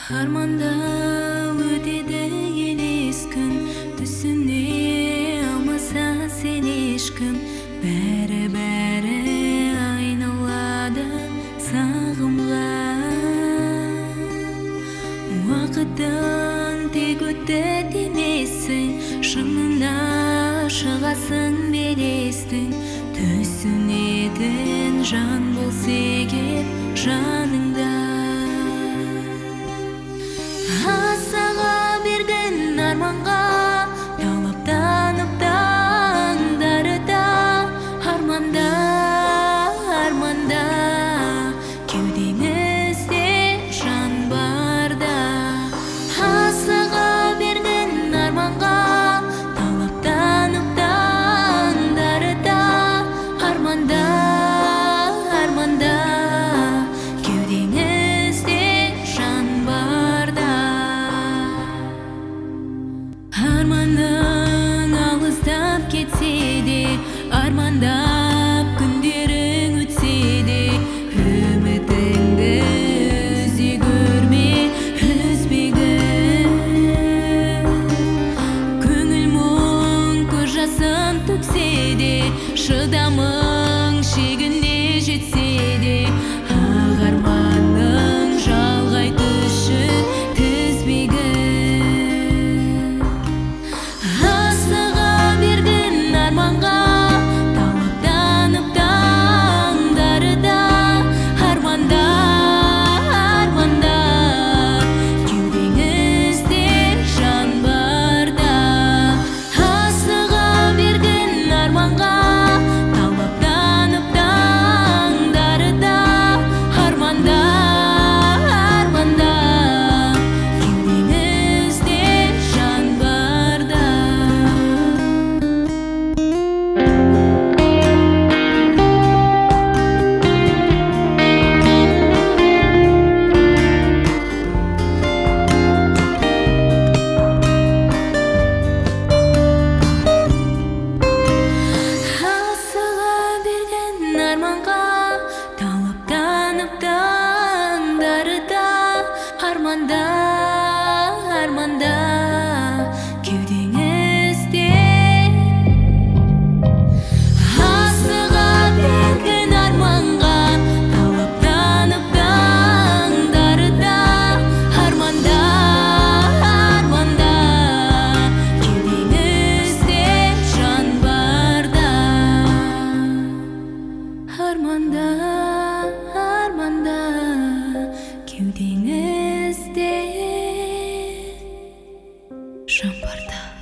Арманда өтеді елес күн, түсіне алмаса сен ешкім. Бәрі айналады сағымға. Уақыттың тек өтті демесің, шыңына шығасың белестің. Түсінетін жан болса егер жаныңда. Асыға берген арманға талаптанып таңдары да. Арманда, арманда, кеудеңізде жан барда. Асыға берген арманға талаптанып таңдары да. Арманда, арманда, кеудеңізде жан барда. Арманың алыстап кетсе де, армандап күндерің өтсе де, үмітіңді үзе көрме, үзбегін. Көңіл мұң көз жасын төксе де, шыдамың шегіне жетсе де, ақ арманың жалғайды үшін тізбегін. Асыға берген арманға талаптанып таңдары да. Арманда, арманда, кеудеңізде жан барда. Асыға берген арманға талаптанып таңдары да. Арманда, арманда, кеудеңізде жан барда. Асыға берген арманға талаптанып таңдары да. Арманда, арманда, кеудеңізде. Асыға берген арманға талаптанып таңдары да. Арманда, арманда, кеудеңізде жан барда. Арманда, арманда, кеудеңізде жан барда.